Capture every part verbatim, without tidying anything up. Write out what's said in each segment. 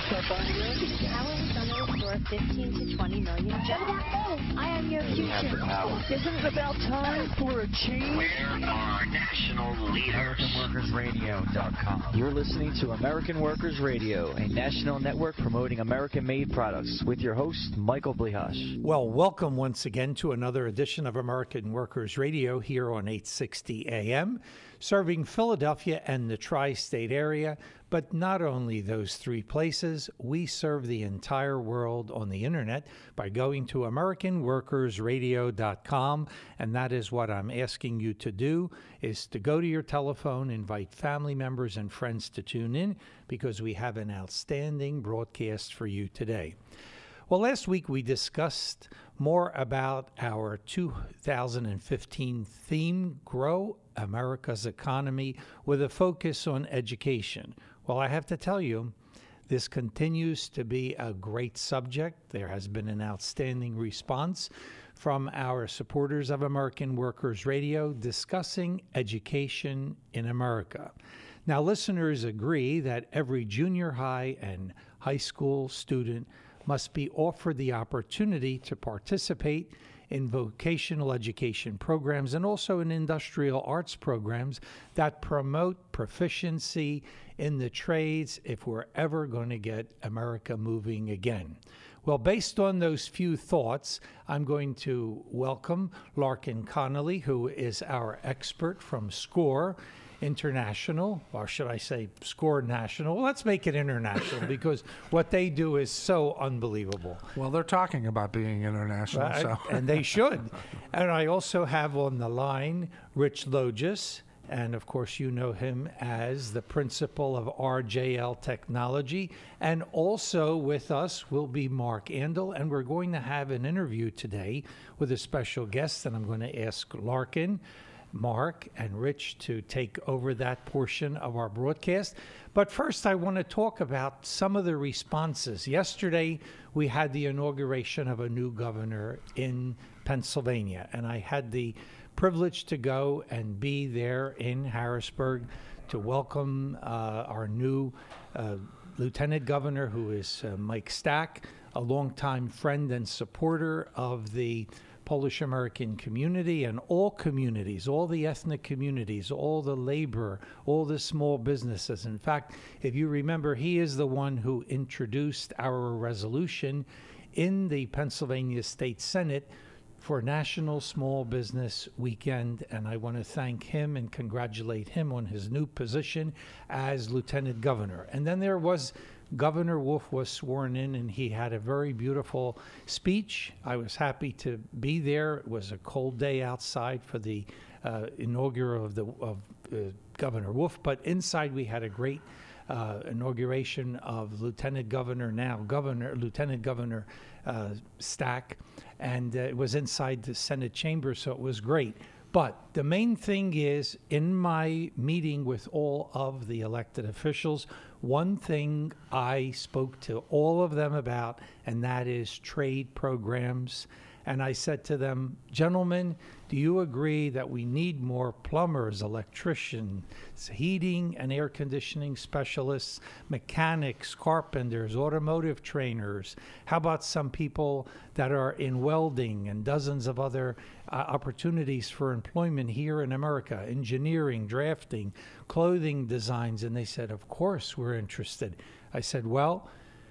Howard Summers for fifteen to twenty million jobs. I am your future. Isn't it about time for a change? Where are national leaders? American Workers Radio dot com. You're listening to American Workers Radio, a national network promoting American-made products, with your host, Michael Blihash. Well, welcome once again to another edition of American Workers Radio here on eight sixty A M, serving Philadelphia and the tri-state area. But not only those three places, we serve the entire world on the internet by going to American Workers Radio dot com, and that is what I'm asking you to do, is to go to your telephone, invite family members and friends to tune in, because we have an outstanding broadcast for you today. Well, last week we discussed more about our two thousand fifteen theme, Grow America's Economy, with a focus on education. Well, I have to tell you, this continues to be a great subject. There has been an outstanding response from our supporters of American Workers Radio discussing education in America. Now, listeners agree that every junior high and high school student must be offered the opportunity to participate in vocational education programs and also in industrial arts programs that promote proficiency in the trades if we're ever going to get America moving again. Well, based on those few thoughts, I'm going to welcome Larkin Connolly, who is our expert from SCORE International, or should I say SCORE National? Well, let's make it international because what they do is so unbelievable. Well, they're talking about being international, Right? so. And they should. And I also have on the line Rich Logis, and of course you know him as the principal of R J L Technology. And also with us will be Mark Andel, and we're going to have an interview today with a special guest, and I'm going to ask Larkin, Mark, and Rich to take over that portion of our broadcast. But first, I want to talk about some of the responses. Yesterday, we had the inauguration of a new governor in Pennsylvania, and I had the privilege to go and be there in Harrisburg to welcome uh, our new uh, lieutenant governor, who is uh, Mike Stack, a longtime friend and supporter of the Polish American community and all communities, all the ethnic communities, all the labor, all the small businesses. In fact, if you remember, he is the one who introduced our resolution in the Pennsylvania State Senate for National Small Business Weekend, and I want to thank him and congratulate him on his new position as Lieutenant Governor. And then there was Governor Wolf was sworn in, and he had a very beautiful speech. I was happy to be there. It was a cold day outside for the uh, inaugural of the of uh, Governor Wolf, but inside we had a great uh, inauguration of Lieutenant Governor, now Governor Lieutenant Governor uh, Stack, and uh, it was inside the Senate chamber, so it was great. But the main thing is, in my meeting with all of the elected officials, one thing I spoke to all of them about, and that is trade programs. And I said to them, gentlemen, do you agree that we need more plumbers, electricians, heating and air conditioning specialists, mechanics, carpenters, automotive trainers? How about some people that are in welding and dozens of other uh, opportunities for employment here in America, engineering, drafting, clothing designs? And they said, of course, we're interested. I said, well,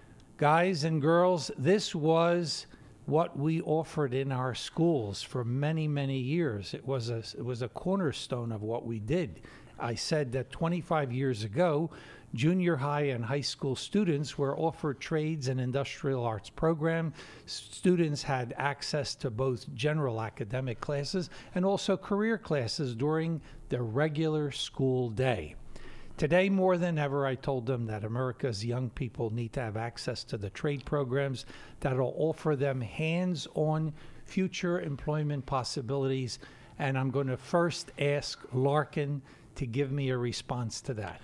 guys and girls, this was what we offered in our schools for many, many years. It was a, it was a cornerstone of what we did. I said that twenty-five years ago, junior high and high school students were offered trades and industrial arts program. Students had access to both general academic classes and also career classes during the regular school day. Today, more than ever, I told them that America's young people need to have access to the trade programs that will offer them hands-on future employment possibilities. And I'm going to first ask Larkin to give me a response to that.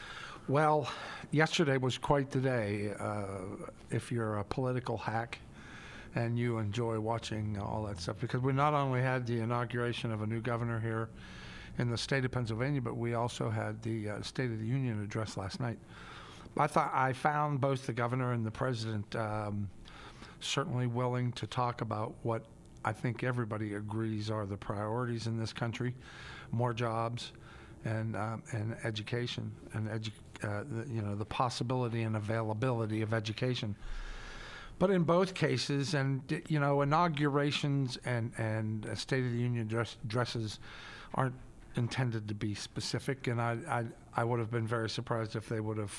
Well, yesterday was quite the day. Uh, if you're a political hack and you enjoy watching all that stuff, because we not only had the inauguration of a new governor here in the state of Pennsylvania, but we also had the uh, State of the Union address last night I thought I found both the governor and the president um, certainly willing to talk about what I think everybody agrees are the priorities in this country: more jobs, and um, and education, and edu- uh, the, you know the possibility and availability of education. But in both cases, and you know, inaugurations and and uh, State of the Union dress, addresses aren't intended to be specific, and I, I I would have been very surprised if they would have,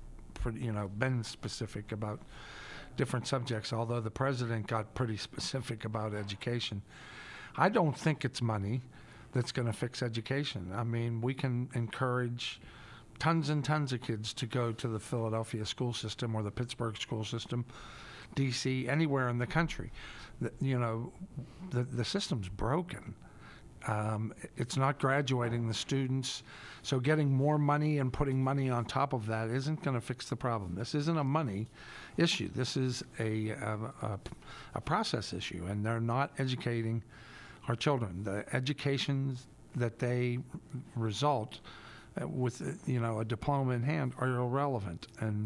you know, been specific about different subjects. Although the president got pretty specific about education, I don't think it's money that's going to fix education. I mean, we can encourage tons and tons of kids to go to the Philadelphia school system or the Pittsburgh school system, D C, anywhere in the country. The, you know, the the system's broken. Um, it's not graduating the students, so getting more money and putting money on top of that isn't going to fix the problem. This isn't a money issue. This is a, a, a, a process issue, and they're not educating our children. The educations that they result with, you know, a diploma in hand are irrelevant, and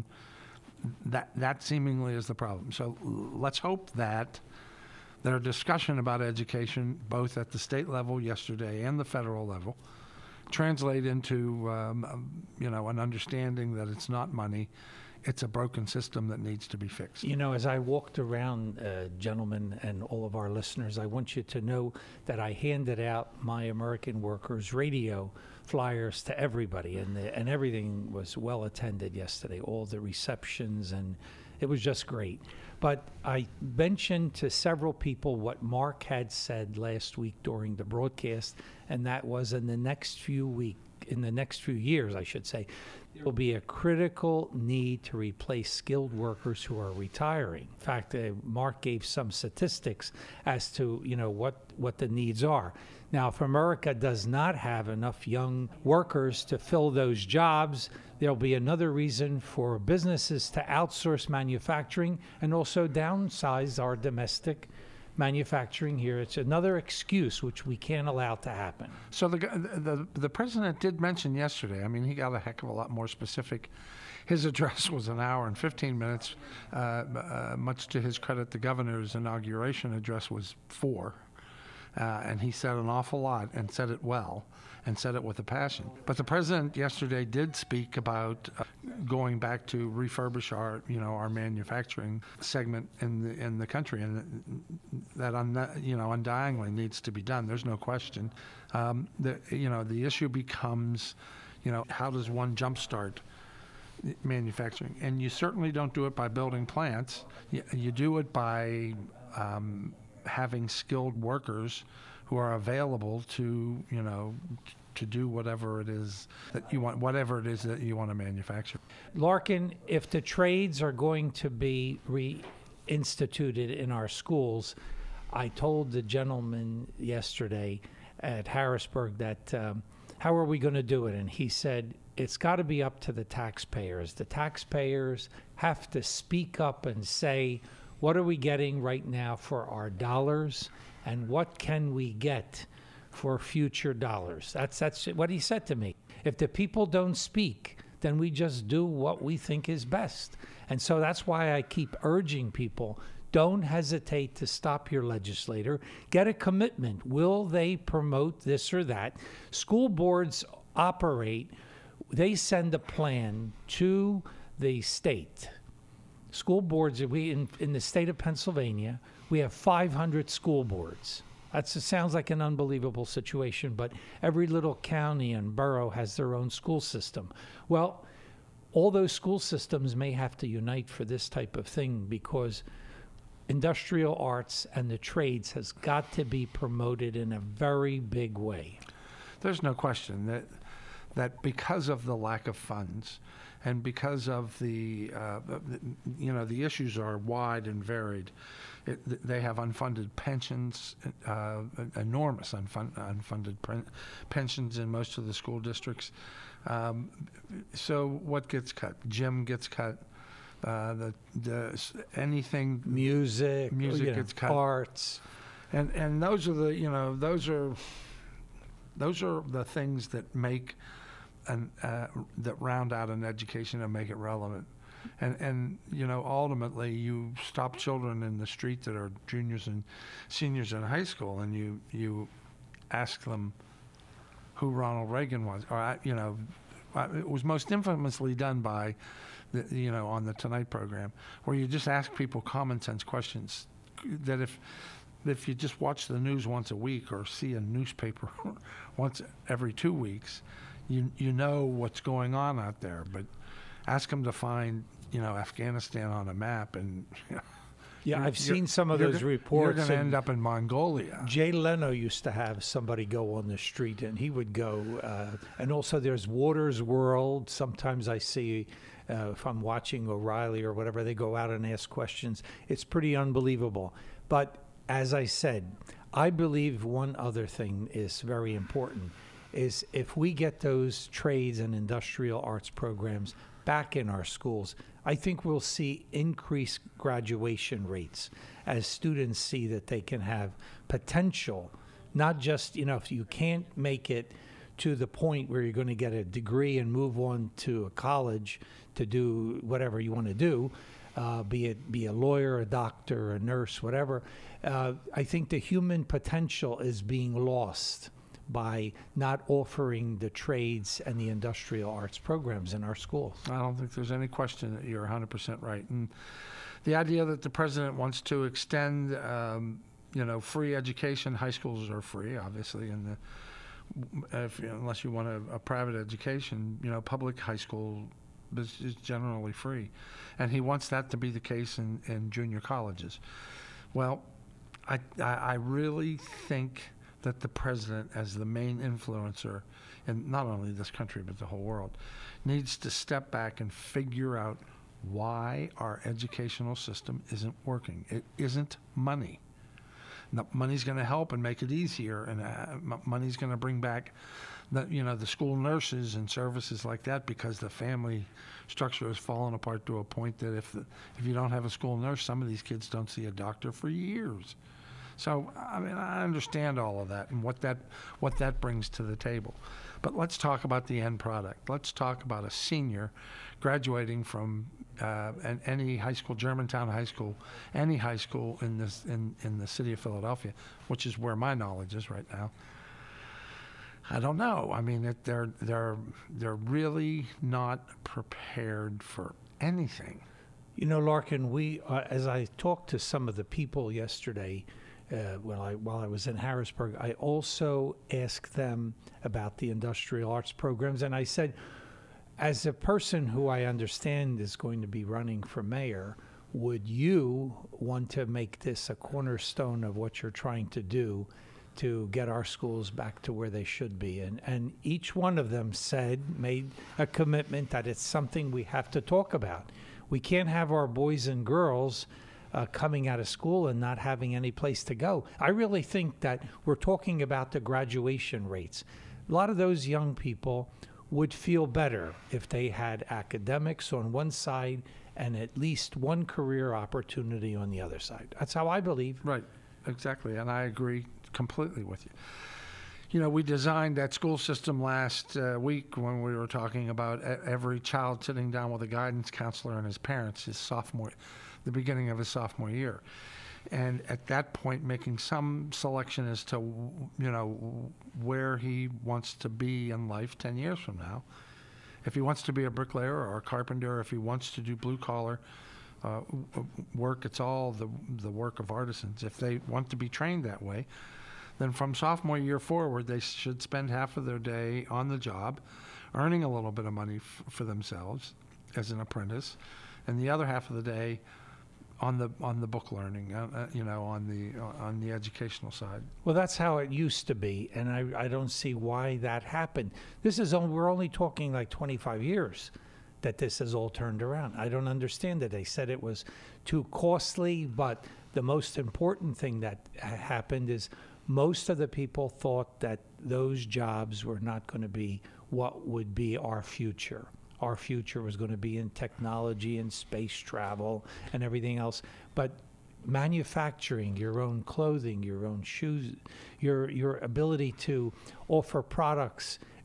that that seemingly is the problem. So let's hope that their discussion about education, both at the state level yesterday and the federal level, translate into, um, you know, an understanding that it's not money, it's a broken system that needs to be fixed. You know, as I walked around, uh, gentlemen, and all of our listeners, I want you to know that I handed out my American Workers Radio flyers to everybody, and the, and everything was well attended yesterday, all the receptions, and it was just great. But I mentioned to several people what Mark had said last week during the broadcast, and that was in the next few weeks, in the next few years, I should say, there will be a critical need to replace skilled workers who are retiring. In fact, uh, Mark gave some statistics as to, you know, what, what the needs are. Now, if America does not have enough young workers to fill those jobs, there'll be another reason for businesses to outsource manufacturing and also downsize our domestic manufacturing here. It's another excuse which we can't allow to happen. So the, the the president did mention yesterday, I mean, he got a heck of a lot more specific. His address was an hour and fifteen minutes. Uh, uh, much to his credit, the governor's inauguration address was four. Uh, and he said an awful lot and said it well and said it with a passion. But the president yesterday did speak about uh, going back to refurbish our, you know, our manufacturing segment in the in the country, and that un, you know undyingly needs to be done. There's no question. Um, the you know the issue becomes, you know, how does one jumpstart manufacturing? And you certainly don't do it by building plants. You, you do it by um, having skilled workers who are available to, you know, to do whatever it is that you want, whatever it is that you want to manufacture. Larkin, if the trades are going to be reinstituted in our schools, I told the gentleman yesterday at Harrisburg that, um, how are we going to do it? And he said, it's got to be up to the taxpayers. The taxpayers have to speak up and say, what are we getting right now for our dollars, and what can we get for future dollars? That's that's what he said to me. If the people don't speak, then we just do what we think is best. And so that's why I keep urging people, don't hesitate to stop your legislator. Get a commitment. Will they promote this or that? School boards operate, they send a plan to the state. School boards, we in, in the state of Pennsylvania, we have five hundred school boards. That's, it sounds like an unbelievable situation, but every little county and borough has their own school system. Well, all those school systems may have to unite for this type of thing, because industrial arts and the trades has got to be promoted in a very big way. There's no question that that because of the lack of funds, and because of the, uh, you know, the issues are wide and varied. It, they have unfunded pensions, uh, enormous unfund, unfunded pensions in most of the school districts. Um, so what gets cut? Gym gets cut. Uh, the, the anything music, music you know, gets cut. Arts, and and those are the you know those are those are the things that make and uh, that round out an education and make it relevant. And, and you know, ultimately, you stop children in the street that are juniors and seniors in high school, and you, you ask them who Ronald Reagan was. Or, I- you know, uh, it was most infamously done by, the, you know, on the Tonight program, where you just ask people common sense questions that if if you just watch the news once a week or see a newspaper once every two weeks, you you know what's going on out there. But ask them to find, you know, Afghanistan on a map, and you know, Yeah, you're- I've seen you're- some of you're those go- reports. You're going to and end up in Mongolia. Jay Leno used to have somebody go on the street, and he would go. Uh, and also, there's Water's World. Sometimes I see, uh, if I'm watching O'Reilly or whatever, they go out and ask questions. It's pretty unbelievable. But as I said, I believe one other thing is very important, is if we get those trades and industrial arts programs back in our schools, I think we'll see increased graduation rates as students see that they can have potential, not just, you know, if you can't make it to the point where you're going to get a degree and move on to a college to do whatever you want to do, uh, be it be a lawyer, a doctor, a nurse, whatever. Uh, I think the human potential is being lost by not offering the trades and the industrial arts programs in our schools. I don't think there's any question that you're one hundred percent right. And the idea that the president wants to extend, um, you know, free education, high schools are free, obviously, and the, if, you know, unless you want a, a private education, you know, public high school is, is generally free. And he wants that to be the case in, in junior colleges. Well, I, I, I really think that the president, as the main influencer in not only this country but the whole world, needs to step back and figure out why our educational system isn't working. It isn't money. No, money's going to help and make it easier, and uh, m- money's going to bring back the, you know, the school nurses and services like that, because the family structure has fallen apart to a point that if the, if you don't have a school nurse, some of these kids don't see a doctor for years. So, I mean, I understand all of that and what that what that brings to the table. But let's talk about the end product. Let's talk about a senior graduating from uh, an, any high school, Germantown High School, any high school in this in, in the city of Philadelphia, which is where my knowledge is right now. I don't know. I mean, it, they're they're they're really not prepared for anything. You know, Larkin, we uh, as I talked to some of the people yesterday, uh, while I while I was in Harrisburg, I also asked them about the industrial arts programs, and I said, as a person who I understand is going to be running for mayor, would you want to make this a cornerstone of what you're trying to do to get our schools back to where they should be? And and each one of them said, made a commitment that it's something we have to talk about. We can't have our boys and girls uh, coming out of school and not having any place to go. I really think that we're talking about the graduation rates. A lot of those young people would feel better if they had academics on one side and at least one career opportunity on the other side. That's how I believe. Right, exactly, and I agree completely with you. You know, we designed that school system last uh, week when we were talking about e- every child sitting down with a guidance counselor and his parents, his sophomore, the beginning of his sophomore year. And at that point, making some selection as to, you know, where he wants to be in life ten years from now. If he wants to be a bricklayer or a carpenter, if he wants to do blue-collar uh, work, it's all the, the work of artisans. If they want to be trained that way, then from sophomore year forward, they should spend half of their day on the job, earning a little bit of money f- for themselves as an apprentice, and the other half of the day on the on the book learning, uh, uh, you know, on the uh, on the educational side. Well, that's how it used to be, and I, I don't see why that happened. This is only, we're only talking like twenty-five years that this has all turned around. I don't understand it. They said it was too costly, but the most important thing that ha- happened is most of the people thought that those jobs were not going to be what would be our future. Our future was going to be in technology and space travel and everything else. But manufacturing your own clothing, your own shoes, your your ability to offer products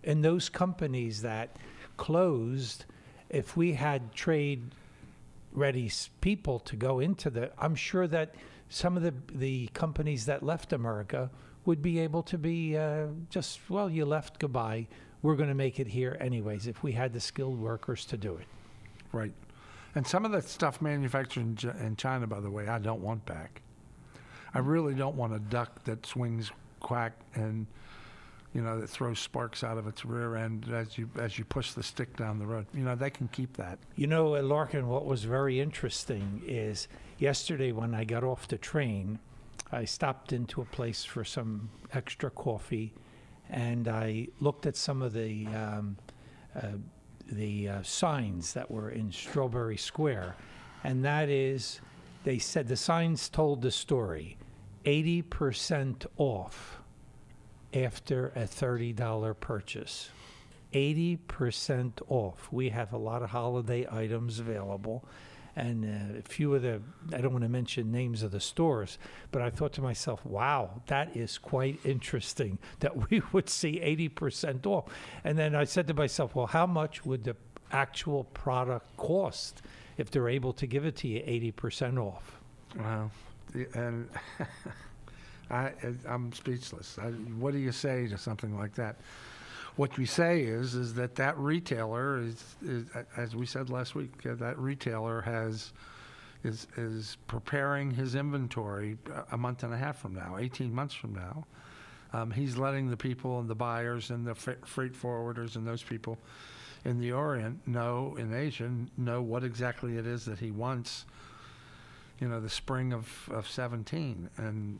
in those companies that closed, if we had trade-ready s- people to go into the, I'm sure that some of the the companies that left America would be able to be uh, just, well, you left, goodbye. We're going to make it here anyways, if we had the skilled workers to do it. Right. And some of that stuff manufactured in, Ch- in China, by the way, I don't want back. I really don't want a duck that swings quack and, you know, that throws sparks out of its rear end as you as you push the stick down the road. You know, they can keep that. You know, uh, Larkin, what was very interesting is yesterday when I got off the train, I stopped into a place for some extra coffee, and I looked at some of the um, uh, the uh, signs that were in Strawberry Square, and that is, they said the signs told the story, eighty percent off after a thirty dollar purchase. eighty percent off. We have a lot of holiday items available, and uh, a few of the, I don't want to mention names of the stores, but I thought to myself, wow, that is quite interesting that we would see eighty percent off. And then I said to myself, well, how much would the actual product cost if they're able to give it to you eighty percent off? Wow. The- And I, I'm speechless. I, what do you say to something like that? What we say is is that that retailer is, is as we said last week, uh, that retailer has is is preparing his inventory a month and a half from now, eighteen months from now. Um, he's letting the people and the buyers and the f- freight forwarders and those people in the Orient know, in Asia, know what exactly it is that he wants. You know, the spring of of seventeen, and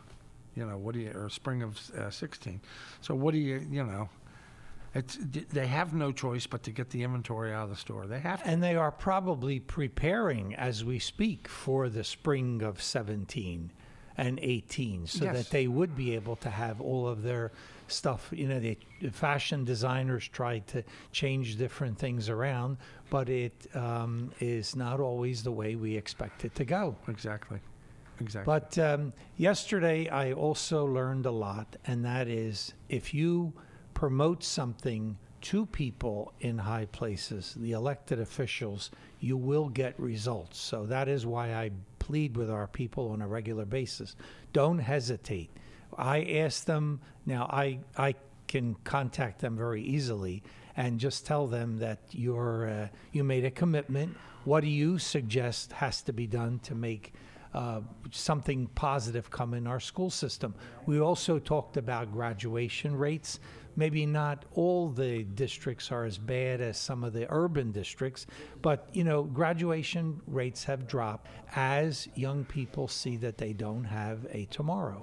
you know what do you, or spring of uh, sixteen. So what do you, you know? It's, they have no choice but to get the inventory out of the store. They have to. And they are probably preparing as we speak for the spring of seventeen and eighteen, so Yes. that they would be able to have all of their stuff. You know, the fashion designers tried to change different things around, but it um, is not always the way we expect it to go. Exactly. Exactly. But um, yesterday I also learned a lot, and that is if you promote something to people in high places, the elected officials, you will get results. So that is why I plead with our people on a regular basis. Don't hesitate. I ask them, now I, I can contact them very easily and just tell them that you're, uh, you made a commitment. What do you suggest has to be done to make uh, something positive come in our school system? We also talked about graduation rates. Maybe not all the districts are as bad as some of the urban districts, but, you know, graduation rates have dropped as young people see that they don't have a tomorrow.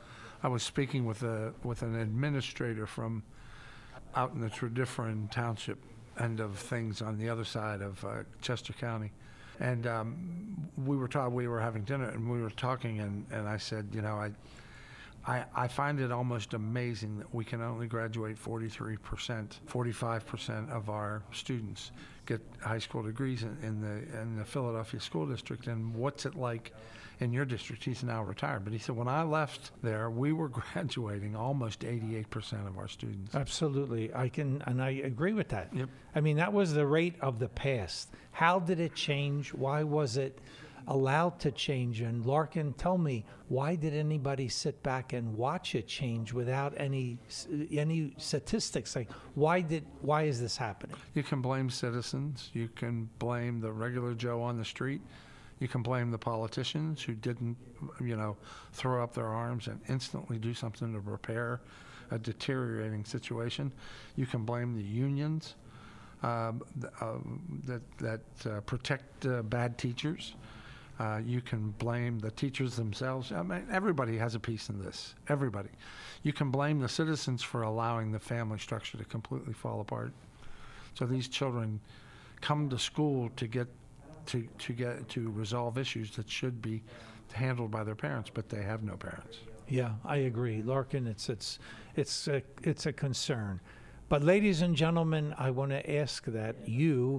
I was speaking with a with an administrator from out in the Tredyffrin Township end of things on the other side of uh, Chester County, and um, we were ta- we were having dinner and we were talking, and, and I said, you know, I. I, I find it almost amazing that we can only graduate forty-three percent, forty-five percent of our students get high school degrees in, in the in the Philadelphia School District. And what's it like in your district? He's now retired, but he said when I left there, we were graduating almost eighty-eight percent of our students. Absolutely. I can, and I agree with that. Yep. I mean, that was the rate of the past. How did it change? Why was it allowed to change? And Larkin, tell me, why did anybody sit back and watch it change without any any statistics? Like, why did why is this happening? You can blame citizens. You can blame the regular Joe on the street. You can blame the politicians who didn't, you know, throw up their arms and instantly do something to repair a deteriorating situation. You can blame the unions um, th- uh, that that uh, protect uh, bad teachers. Uh, you can blame the teachers themselves. I mean, everybody has a piece in this. Everybody. You can blame the citizens for allowing the family structure to completely fall apart. So these children come to school to get to to get to resolve issues that should be handled by their parents, but they have no parents. Yeah, I agree, Larkin. It's it's it's a, it's a concern. But ladies and gentlemen, I want to ask that you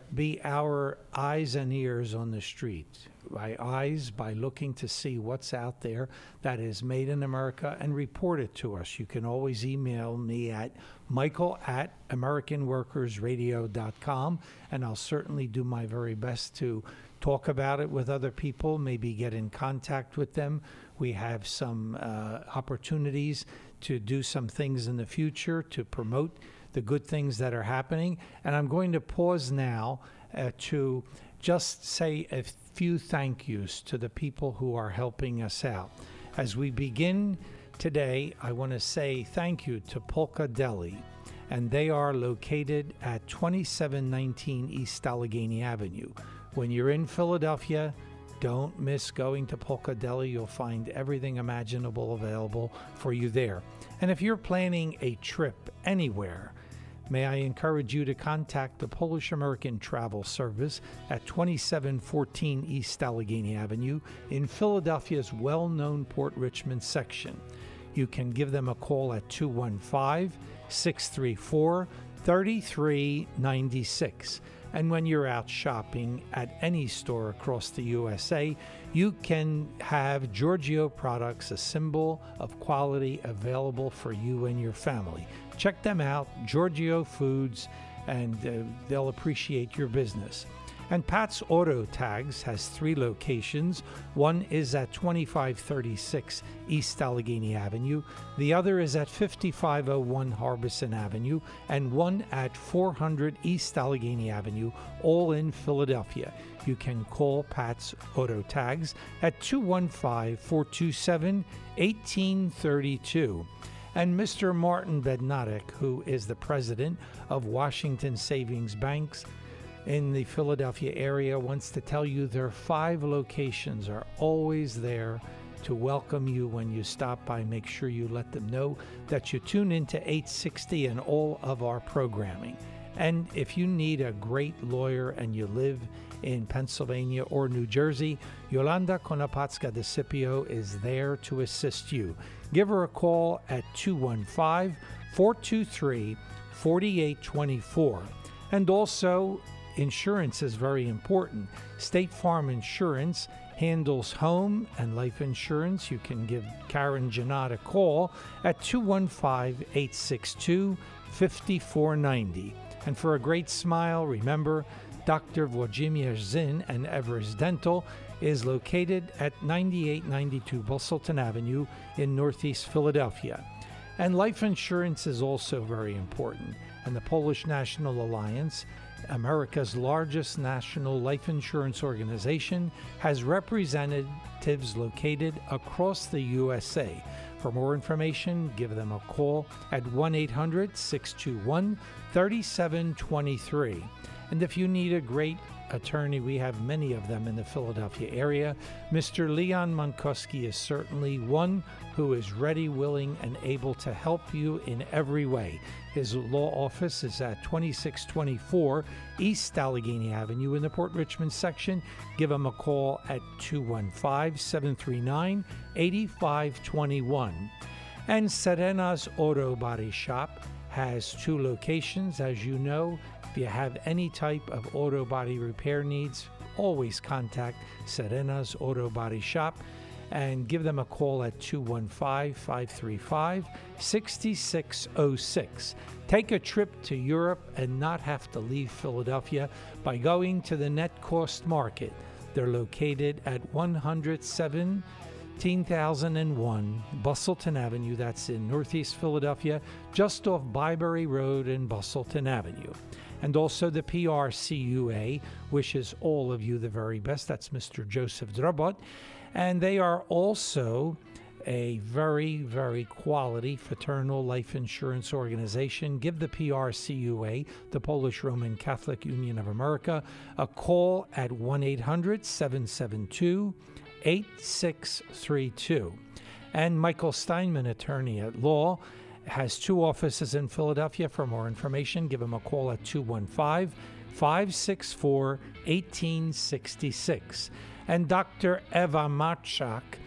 be our eyes and ears on the street. By eyes, by looking to see what's out there that is made in America and report it to us. You can always email me at michael at american workers radio dot com, and I'll certainly do my very best to talk about it with other people, maybe get in contact with them. We have some uh, opportunities to do some things in the future to promote the good things that are happening. And I'm going to pause now uh, to just say a few thank yous to the people who are helping us out. As we begin today, I want to say thank you to Polka Deli, and they are located at twenty-seven nineteen East Allegheny Avenue. When you're in Philadelphia, don't miss going to Polka Deli. You'll find everything imaginable available for you there. And if you're planning a trip anywhere, may I encourage you to contact the Polish American Travel Service at twenty-seven fourteen East Allegheny Avenue in Philadelphia's well-known Port Richmond section. You can give them a call at two one five, six three four, three three nine six. And when you're out shopping at any store across the U S A, you can have Giorgio products, a symbol of quality, available for you and your family. Check them out, Giorgio Foods, and uh, they'll appreciate your business. And Pat's Auto Tags has three locations. One is at twenty-five thirty-six East Allegheny Avenue. The other is at fifty-five oh one Harbison Avenue, and one at four hundred East Allegheny Avenue, all in Philadelphia. You can call Pat's Auto Tags at two one five, four two seven, one eight three two. And Mister Martin Bednarik, who is the president of Washington Savings Banks in the Philadelphia area, wants to tell you their five locations are always there to welcome you when you stop by. Make sure you let them know that you tune into eight sixty and all of our programming. And if you need a great lawyer and you live in Pennsylvania or New Jersey, Yolanda Konopatska de Scipio is there to assist you. Give her a call at two one five, four two three, four eight two four. And also, insurance is very important. State Farm Insurance handles home and life insurance. You can give Karen Janot a call at two one five, eight six two, five four nine zero. And for a great smile, remember, Doctor Wojciech Zinn and Everest Dental is located at ninety-eight ninety-two Bustleton Avenue in Northeast Philadelphia. And life insurance is also very important. And the Polish National Alliance, America's largest national life insurance organization, has representatives located across the U S A. For more information, give them a call at one eight hundred, six two one, three seven two three. And if you need a great attorney, we have many of them in the Philadelphia area. Mister Leon Monkowski is certainly one who is ready, willing, and able to help you in every way. His law office is at twenty-six twenty-four East Allegheny Avenue in the Port Richmond section. Give him a call at two one five, seven three nine, eight five two one. And Serena's Auto Body Shop has two locations, as you know. If you have any type of auto body repair needs, always contact Serena's Auto Body Shop and give them a call at two one five, five three five, six six zero six. Take a trip to Europe and not have to leave Philadelphia by going to the Net Cost Market. They're located at one hundred seventeen thousand one Bustleton Avenue. That's in Northeast Philadelphia, just off Byberry Road and Bustleton Avenue. And also the P R C U A wishes all of you the very best. That's Mister Joseph Drobot. And they are also a very, very quality fraternal life insurance organization. Give the P R C U A, the Polish Roman Catholic Union of America, a call at one eight hundred, seven seven two, eight six three two. And Michael Steinman, attorney at law, has two offices in Philadelphia. For more information, give him a call at two one five, five six four, one eight six six. And Doctor Eva Matchak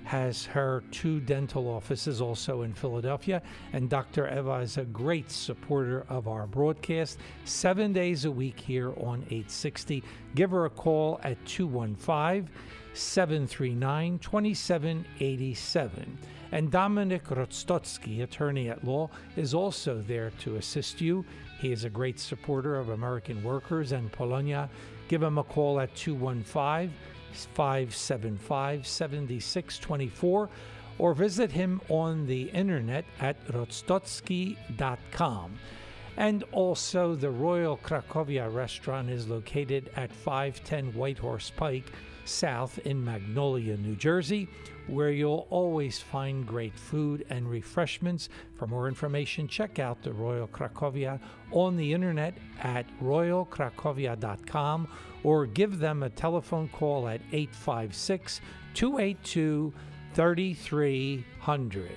has her two dental offices also in Philadelphia, and Doctor Eva is a great supporter of our broadcast, seven days a week here on eight sixty. Give her a call at two one five, seven three nine, two seven eight seven. And Dominic Rostotsky, attorney at law, is also there to assist you. He is a great supporter of American workers and Polonia. Give him a call at two one five, five seven five, seven six two four or visit him on the internet at rostotsky dot com. And also, the Royal Cracovia restaurant is located at five ten Whitehorse Pike South in Magnolia, New Jersey, where you'll always find great food and refreshments. For more information, check out the Royal Cracovia on the internet at royal cracovia dot com or give them a telephone call at eight five six, two eight two, three three zero zero.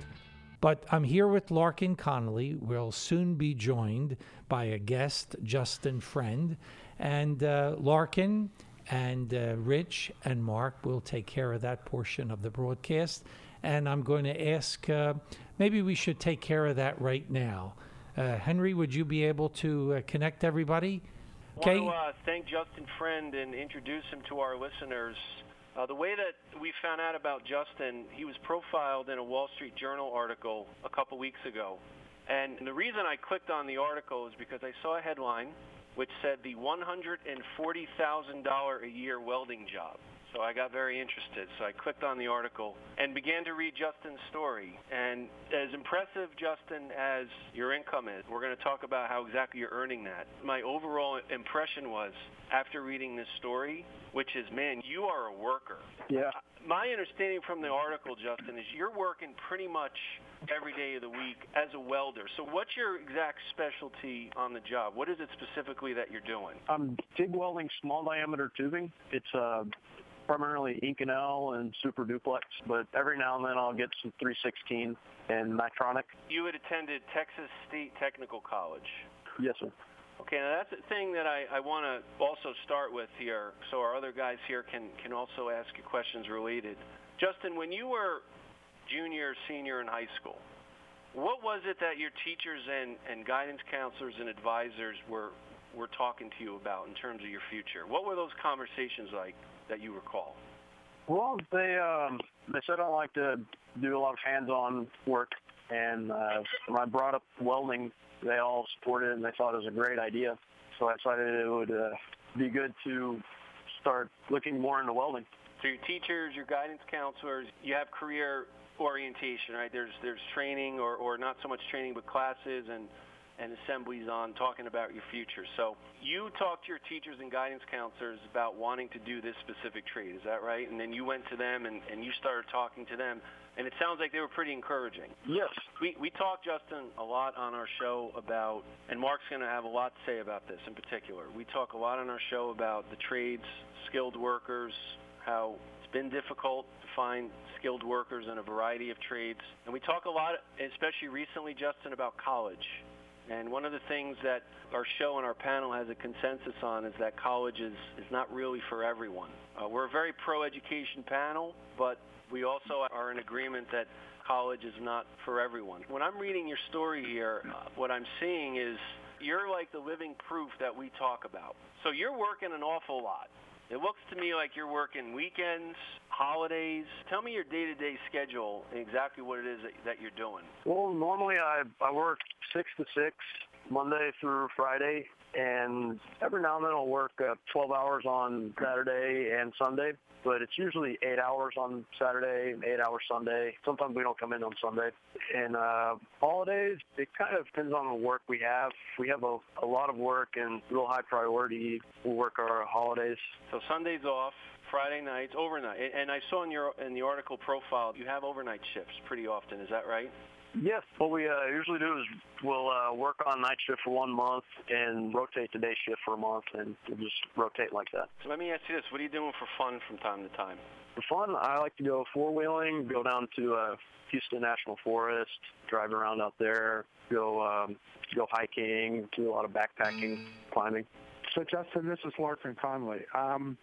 But I'm here with Larkin Connolly. We'll soon be joined by a guest, Justin Friend. And uh, Larkin and uh, Rich and Mark will take care of that portion of the broadcast. And I'm going to ask, uh, maybe we should take care of that right now. Uh, Henry, would you be able to uh, connect everybody? Okay. I want to uh, thank Justin Friend and introduce him to our listeners. Uh, the way that we found out about Justin, he was profiled in a Wall Street Journal article a couple weeks ago. And the reason I clicked on the article is because I saw a headline which said the one hundred forty thousand dollars a year welding job. So I got very interested. So I clicked on the article and began to read Justin's story. And as impressive, Justin, as your income is, we're going to talk about how exactly you're earning that. My overall impression was, after reading this story, which is, man, you are a worker. Yeah. My understanding from the article, Justin, is you're working pretty much every day of the week as a welder. So what's your exact specialty on the job? What is it specifically that you're doing? I'm TIG welding small diameter tubing. It's uh, primarily Inconel and Super Duplex, but every now and then I'll get some three sixteen and Nitronic. You had attended Texas State Technical College. Yes, sir. Okay, now that's the thing that I, I want to also start with here, so our other guys here can, can also ask you questions related. Justin, when you were junior, senior in high school, what was it that your teachers and, and guidance counselors and advisors were were talking to you about in terms of your future? What were those conversations like that you recall? Well, they um, they said I like to do a lot of hands-on work, and uh, when I brought up welding, they all supported it and they thought it was a great idea. So I decided it would uh, be good to start looking more into welding. So your teachers, your guidance counselors, you have career orientation, right? There's there's training or, or not so much training, but classes and, and assemblies on talking about your future. So you talked to your teachers and guidance counselors about wanting to do this specific trade, is that right? And then you went to them and, and you started talking to them. And it sounds like they were pretty encouraging. Yes. We we talked, Justin, a lot on our show about, and Mark's going to have a lot to say about this in particular. We talk a lot on our show about the trades, skilled workers, how it's been difficult to find skilled workers in a variety of trades. And we talk a lot, especially recently, Justin, about college. And one of the things that our show and our panel has a consensus on is that college is, is not really for everyone. Uh, we're a very pro-education panel, but we also are in agreement that college is not for everyone. When I'm reading your story here, uh, what I'm seeing is you're like the living proof that we talk about. So you're working an awful lot. It looks to me like you're working weekends, holidays. Tell me your day-to-day schedule and exactly what it is that, that you're doing. Well, normally I, I work six to six, Monday through Friday, and every now and then I'll work uh, twelve hours on Saturday and Sunday, but it's usually eight hours on Saturday, eight hours Sunday. Sometimes we don't come in on Sunday. And uh, holidays, it kind of depends on the work we have. We have a, a lot of work and real high priority. We'll work our holidays. So Sunday's off, Friday nights, overnight. And I saw in your in the article profile, you have overnight shifts pretty often. Is that right? Yes. What we uh, usually do is we'll uh, work on night shift for one month and rotate the day shift for a month, and we'll just rotate like that. So let me ask you this. What are you doing for fun from time to time? For fun, I like to go four-wheeling, go down to uh, Houston National Forest, drive around out there, go um, go hiking, do a lot of backpacking, climbing. So, Justin, this is Larkin Conley. Um,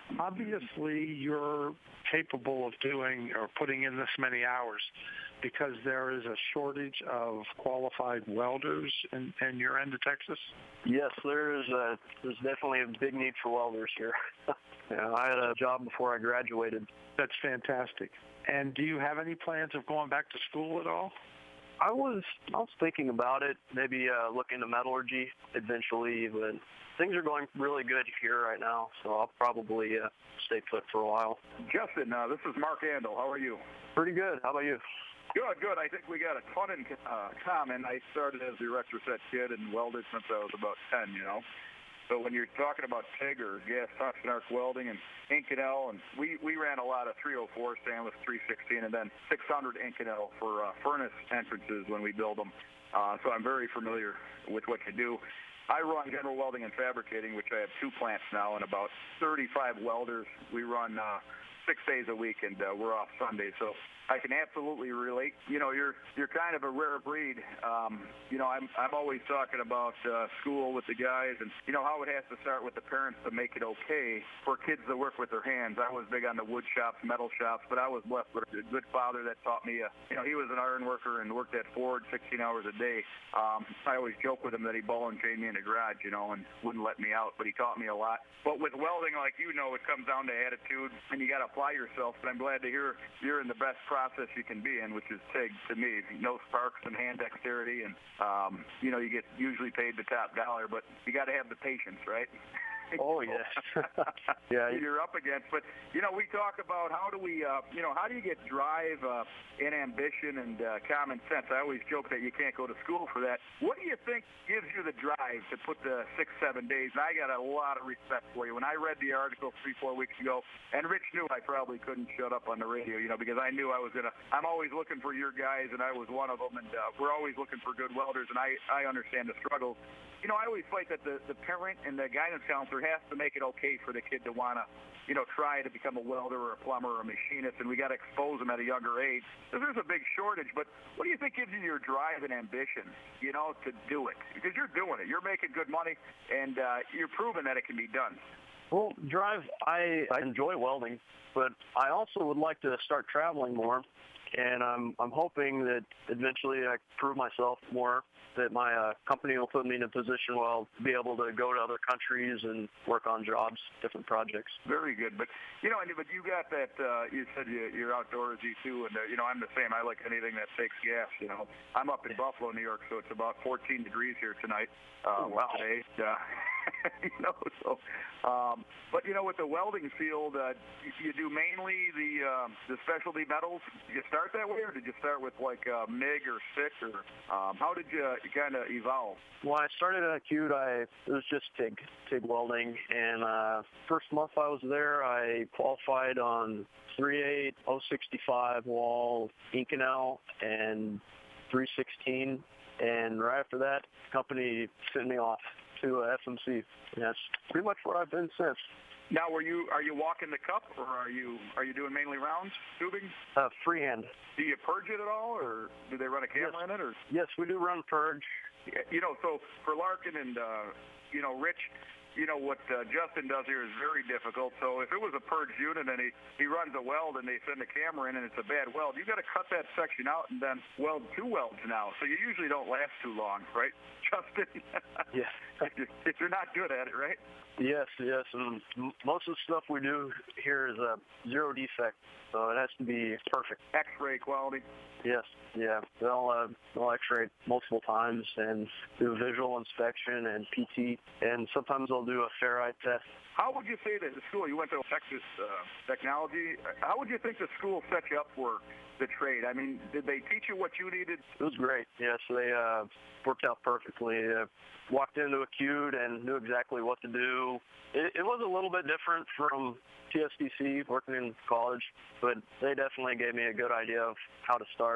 obviously you're capable of doing or putting in this many hours because there is a shortage of qualified welders in, in your end of Texas? Yes, there is a, there's definitely a big need for welders here. You know, I had a job before I graduated. That's fantastic. And do you have any plans of going back to school at all? I was I was thinking about it, maybe uh, look into metallurgy eventually, but things are going really good here right now, so I'll probably uh, stay put for a while. Justin, uh, this is Mark Andel. How are you? Pretty good. How about you? Good, good. I think we got a ton in uh, common. I started as a electroset kid and welded since I was about ten, you know. So when you're talking about TIG or gas tungsten arc welding and Inconel, and we, we ran a lot of three oh four stainless three sixteen and then six hundred Inconel for uh, furnace entrances when we build them. Uh, so I'm very familiar with what you do. I run general welding and fabricating, which I have two plants now and about thirty-five welders. We run uh, six days a week, and uh, we're off Sunday. So I can absolutely relate. You know, you're you're kind of a rare breed. Um, you know, I'm I'm always talking about uh, school with the guys, and you know how it has to start with the parents to make it okay for kids to work with their hands. I was big on the wood shops, metal shops, but I was blessed with a good father that taught me. Uh, you know, he was an iron worker and worked at Ford sixteen hours a day. Um, I always joke with him that he ball and chained me in the garage, you know, and wouldn't let me out, but he taught me a lot. But with welding, like you know, it comes down to attitude, and you got to apply yourself. But I'm glad to hear you're in the best process you can be in, which is TIG to me. No sparks and hand dexterity, and um, you know, you get usually paid the top dollar, but you got to have the patience, right? Oh, yeah. Yeah. You're up against. But, you know, we talk about how do we, uh, you know, how do you get drive uh, and ambition and uh, common sense? I always joke that you can't go to school for that. What do you think gives you the drive to put the six, seven days? And I got a lot of respect for you. When I read the article three, four weeks ago, and Rich knew I probably couldn't shut up on the radio, you know, because I knew I was going to, I'm always looking for your guys, and I was one of them, and uh, we're always looking for good welders, and I, I understand the struggles. You know, I always fight that the, the parent and the guidance counselor has to make it okay for the kid to want to, you know, try to become a welder or a plumber or a machinist, and we got to expose them at a younger age. So there's a big shortage, but what do you think gives you your drive and ambition, you know, to do it? Because you're doing it. You're making good money, and uh, you're proving that it can be done. Well, drive, I, I enjoy welding, but I also would like to start traveling more. And I'm I'm hoping that eventually I prove myself more, that my uh, company will put me in a position where I'll be able to go to other countries and work on jobs, different projects. Very good. But, you know, but you got that, uh, you said you, you're outdoorsy too, and, uh, you know, I'm the same. I like anything that takes gas, you know. I'm up in Buffalo, New York, so it's about fourteen degrees here tonight. Uh, oh, wow. Today. Uh, you know, so, um, but, you know, with the welding field, uh, you, you do mainly the um, the specialty metals. Did you start that way, or did you start with, like, uh, M I G or S I C, or um, how did you kind of evolve? When I started at Acute, I, it was just TIG, TIG welding, and uh, first month I was there, I qualified on three eight, oh sixty-five wall, Inconel, and three sixteen, and right after that, the company sent me off to uh, F M C, and that's pretty much where I've been since. Now, were you are you walking the cup, or are you are you doing mainly rounds, tubing? Uh, freehand. Do you purge it at all, or do they run a camera yes. in it? Or yes, we do run purge. You know, so for Larkin and uh, you know Rich, you know what uh, Justin does here is very difficult. So if it was a purge unit and he he runs a weld and they send a camera in and it's a bad weld, you got to cut that section out and then weld two welds now. So you usually don't last too long, right, Justin? Yeah. if, you're, if you're not good at it, right? Yes, yes, and most of the stuff we do here is a zero defect, so it has to be perfect. X-ray quality. Yes, yeah. They'll uh, they'll X-ray multiple times and do visual inspection and P T, and sometimes they'll do a ferrite test. How would you say that the school, you went to Texas uh, Technology, how would you think the school set you up for the trade? I mean, did they teach you what you needed? It was great, yes. They uh, worked out perfectly. Uh, walked into Acute and knew exactly what to do. It, it was a little bit different from T S D C, working in college, but they definitely gave me a good idea of how to start. Because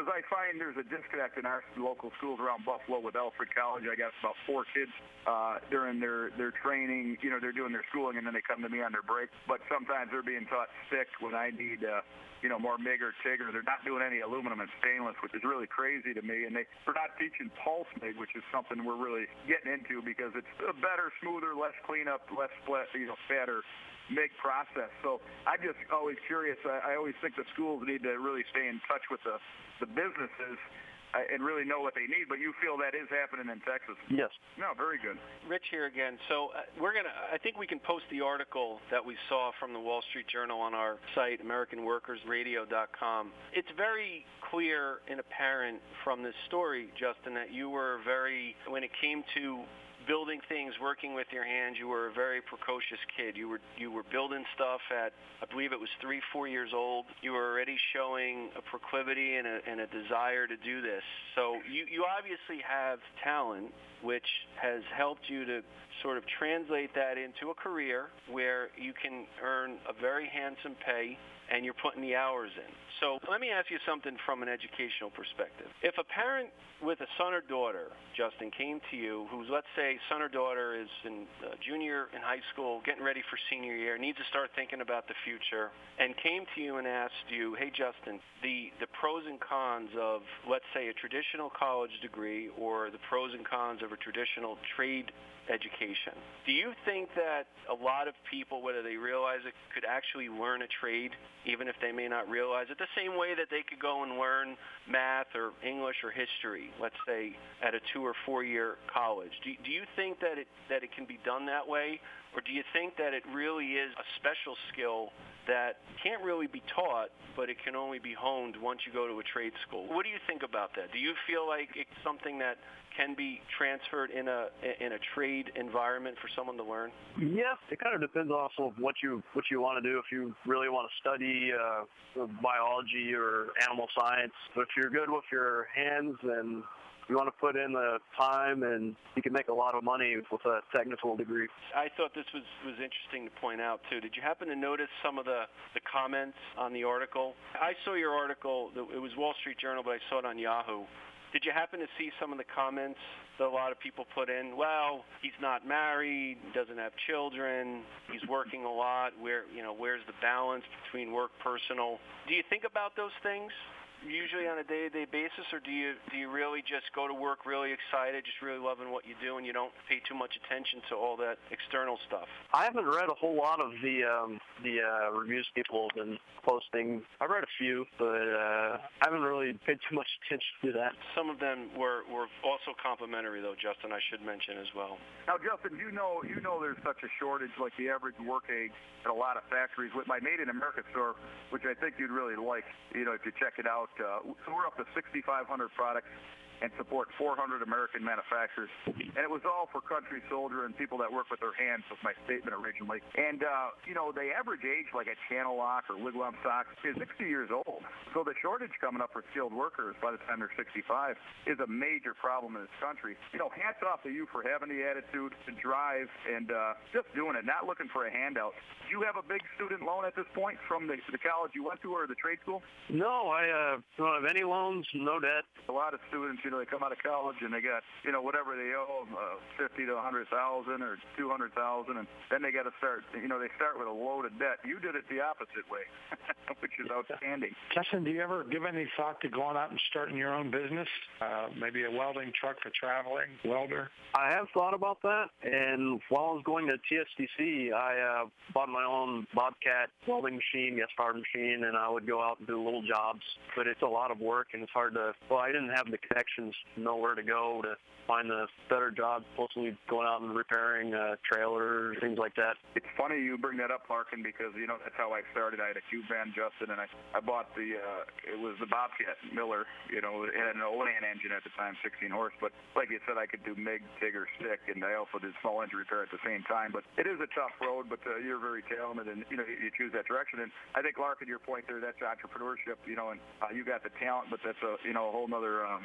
because I find there's a disconnect in our local schools around Buffalo with Alfred College. I got about four kids uh, during their, their training. You know, they're doing their schooling, and then they come to me on their break. But sometimes they're being taught stick when I need, uh, you know, more MIG or TIG, or they're not doing any aluminum and stainless, which is really crazy to me. And they, they're not teaching pulse MIG, which is something we're really getting into because it's a better, smoother, less cleanup, less split, you know, fatter MIG process. So I'm just always curious. I, I always think the schools need to really stay in touch with the, the businesses uh, and really know what they need. But you feel that is happening in Texas? Yes. No, very good. Rich here again. So uh, we're gonna. I think we can post the article that we saw from the Wall Street Journal on our site, American Workers Radio dot com. It's very clear and apparent from this story, Justin, that you were very, when it came to building things, working with your hands, you were a very precocious kid. You were you were building stuff at, I believe it was three, four years old. You were already showing a proclivity and a, and a desire to do this. So you, you obviously have talent, which has helped you to sort of translate that into a career where you can earn a very handsome pay and you're putting the hours in. So let me ask you something from an educational perspective. If a parent with a son or daughter, Justin, came to you, who's, let's say, son or daughter is in uh, junior in high school, getting ready for senior year, needs to start thinking about the future, and came to you and asked you, hey, Justin, the, the pros and cons of, let's say, a traditional college degree or the pros and cons of a traditional trade education. Do you think that a lot of people, whether they realize it, could actually learn a trade, even if they may not realize it, the same way that they could go and learn math or English or history, let's say, at a two- or four-year college? Do, do you think that it, that it can be done that way, or do you think that it really is a special skill that can't really be taught, but it can only be honed once you go to a trade school? What do you think about that? Do you feel like it's something that can be transferred in a in a trade environment for someone to learn? Yeah, it kind of depends also of what you what you want to do. If you really want to study uh, biology or animal science, but if you're good with your hands and you want to put in the time, and you can make a lot of money with a technical degree. I thought this was, was interesting to point out, too. Did you happen to notice some of the, the comments on the article? I saw your article. It was Wall Street Journal, but I saw it on Yahoo. Did you happen to see some of the comments that a lot of people put in? Well, he's not married, doesn't have children, he's working a lot. Where, you know, where's the balance between work, personal? Do you think about those things usually on a day-to-day basis, or do you do you really just go to work really excited, just really loving what you do, and you don't pay too much attention to all that external stuff? I haven't read a whole lot of the um, the uh, reviews people have been posting. I've read a few, but uh, I haven't really paid too much attention to that. Some of them were, were also complimentary, though, Justin, I should mention as well. Now, Justin, you know you know there's such a shortage, like the average work age at a lot of factories. With my Made in America store, which I think you'd really like, you know, if you check it out. Uh, so we're up to sixty-five hundred products and support four hundred American manufacturers. And it was all for country soldier and people that work with their hands, was my statement originally. And, uh, you know, the average age, like a Channel Lock or Wigwam Socks, is sixty years old. So the shortage coming up for skilled workers by the time they're sixty-five is a major problem in this country. You know, hats off to you for having the attitude, the drive, and uh, just doing it, not looking for a handout. Do you have a big student loan at this point from the, the college you went to or the trade school? No, I uh, don't have any loans, no debt. A lot of students, you know, they come out of college and they got, you know, whatever they owe, uh, fifty to a hundred thousand or two hundred thousand, and then they got to start, you know, they start with a load of debt. You did it the opposite way, which is outstanding. Justin, do you ever give any thought to going out and starting your own business? Uh, maybe a welding truck, a traveling welder? I have thought about that, and while I was going to T S D C, I uh, bought my own Bobcat welding machine, gas-powered machine, and I would go out and do little jobs. But it's a lot of work, and it's hard to, well, I didn't have the connections, know where to go to find the better jobs, mostly going out and repairing uh, trailers, things like that. It's funny you bring that up, Larkin, because, you know, that's how I started. I had a cube van, Justin, and I, I bought the, uh, it was the Bobcat Miller, you know, it had an Olean engine at the time, sixteen horse, but like you said, I could do MIG, TIG, or stick, and I also did small engine repair at the same time. But it is a tough road, but uh, you're very talented, and, you know, you, you choose that direction. And I think, Larkin, your point there, that's entrepreneurship, you know, and uh, you got the talent, but that's a, you know, a whole nother um, level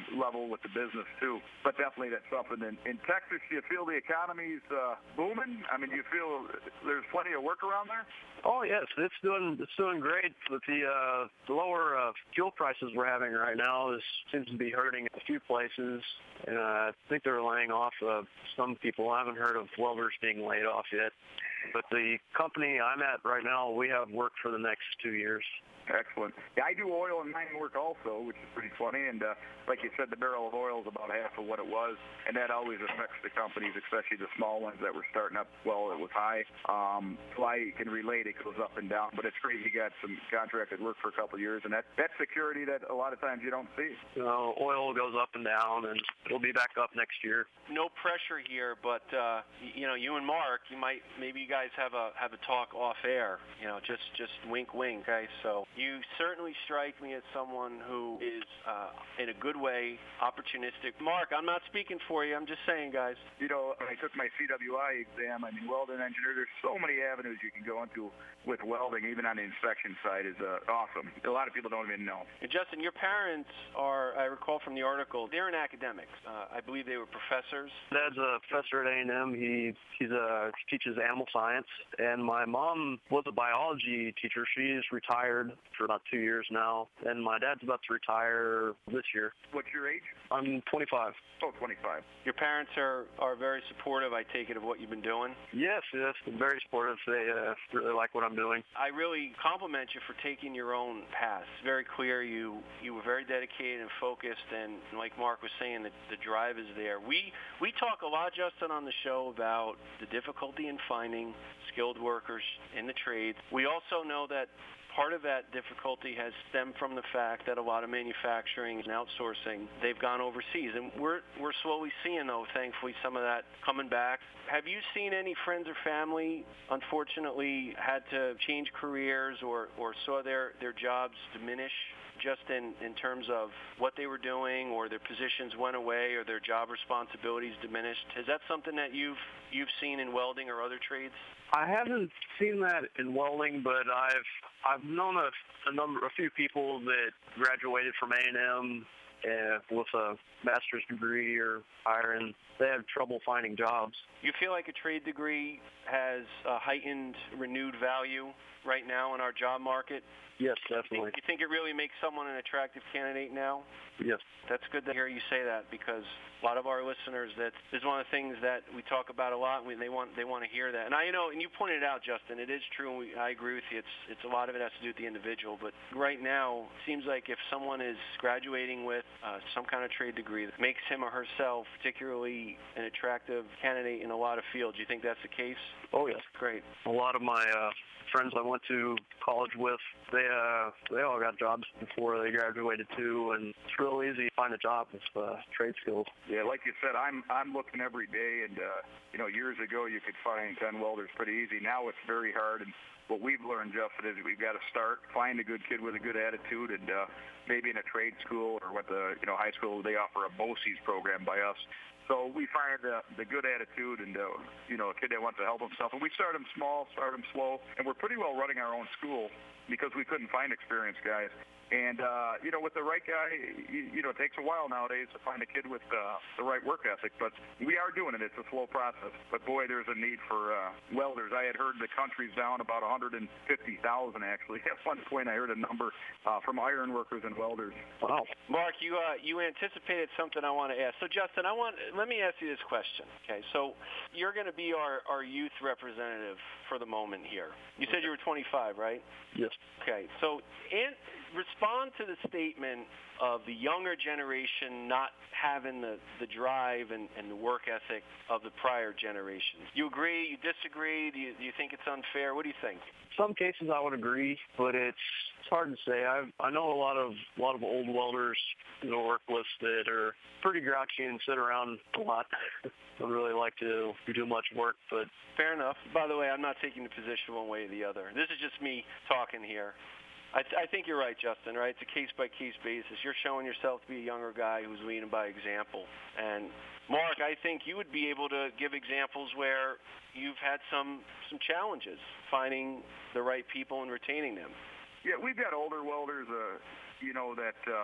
comfortable with the business too. But definitely that's something. In, in Texas, do you feel the economy's uh, booming? I mean, do you feel there's plenty of work around there? Oh yes, it's doing it's doing great. With the uh, the lower uh, fuel prices we're having right now, this seems to be hurting a few places. And uh, I think they're laying off uh, some people. I haven't heard of welders being laid off yet. But the company I'm at right now, we have work for the next two years. Excellent. Yeah, I do oil and mining work also, which is pretty funny. And uh, like you said, the barrel of oil is about half of what it was, and that always affects the companies, especially the small ones that were starting up. Well, it was high. Um, so I can relate; it goes up and down. But it's great you got some contracted work for a couple of years, and that that's security that a lot of times you don't see. You know, oil goes up and down, and it'll be back up next year. No pressure here, but uh, you know, you and Mark, you might maybe you guys have a have a talk off air. You know, just just wink, wink. Okay, so. You certainly strike me as someone who is, uh, in a good way, opportunistic. Mark, I'm not speaking for you. I'm just saying, guys. You know, I took my C W I exam. I mean, welding engineer, there's so many avenues you can go into with welding, even on the inspection side, is uh, awesome. A lot of people don't even know. And Justin, your parents are, I recall from the article, they're in academics. Uh, I believe they were professors. Dad's a professor at A and M. He, he's a, he teaches animal science. And my mom was a biology teacher. She's retired for about two years now, and my dad's about to retire this year. What's your age? I'm twenty-five. Oh, twenty-five. Your parents are, are very supportive, I take it, of what you've been doing? Yes, yes, very supportive. They uh, really like what I'm doing. I really compliment you for taking your own path. It's very clear you, you were very dedicated and focused, and like Mark was saying, the, the drive is there. We, we talk a lot, Justin, on the show about the difficulty in finding skilled workers in the trades. We also know that part of that difficulty has stemmed from the fact that a lot of manufacturing and outsourcing, they've gone overseas. And we're we're slowly seeing, though, thankfully, some of that coming back. Have you seen any friends or family, unfortunately, had to change careers or, or saw their, their jobs diminish just in, in terms of what they were doing, or their positions went away, or their job responsibilities diminished? Is that something that you've you've seen in welding or other trades? I haven't seen that in welding, but I've I've known a, a number, a few people that graduated from A and M uh, with a master's degree or higher, and they have trouble finding jobs. You feel like a trade degree has a heightened, renewed value right now in our job market? Yes, definitely. You think it really makes someone an attractive candidate now? Yes. That's good to hear you say that, because a lot of our listeners, that is one of the things that we talk about a lot. We, they want they want to hear that. And I you know, and you pointed it out, Justin, it is true, and we, I agree with you. It's it's a lot of it has to do with the individual. But right now, it seems like if someone is graduating with uh, some kind of trade degree that makes him or herself particularly an attractive candidate in a lot of fields, you think that's the case? Oh, yes. Great. A lot of my uh, friends I went to college with, they uh, they all got jobs before they graduated too, and it's real easy to find a job with uh, trade skills. Yeah, like you said, I'm I'm looking every day, and uh, you know, years ago you could find ten welders pretty easy. Now it's very hard, and what we've learned, Justin, is we've got to start, find a good kid with a good attitude, and uh, maybe in a trade school or what the you know high school, they offer a BOCES program by us. So we find uh, the good attitude and, uh, you know, a kid that wants to help himself. And we start him small, start him slow. And we're pretty well running our own school because we couldn't find experienced guys. And, uh, you know, with the right guy, you, you know, it takes a while nowadays to find a kid with uh, the right work ethic. But we are doing it. It's a slow process. But, boy, there's a need for uh, welders. I had heard the country's down about one hundred fifty thousand, actually. At one point I heard a number uh, from iron workers and welders. Wow. Mark, you uh, you anticipated something I want to ask. So, Justin, I want let me ask you this question. Okay, so you're going to be our, our youth representative for the moment here. You said you were twenty-five, right? Yes. Okay, so in, respond to the statement of the younger generation not having the, the drive and, and the work ethic of the prior generations. You agree? You disagree? Do you, do you think it's unfair? What do you think? Some cases I would agree, but it's it's hard to say. I I know a lot of a lot of old welders in the work list that are pretty grouchy and sit around a lot. Don't really like to do much work, but fair enough. By the way, I'm not taking the position one way or the other. This is just me talking here. I, th- I think you're right, Justin, right? It's a case-by-case basis. You're showing yourself to be a younger guy who's leading by example. And, Mark, I think you would be able to give examples where you've had some, some challenges finding the right people and retaining them. Yeah, we've got older welders, uh, you know, that, uh,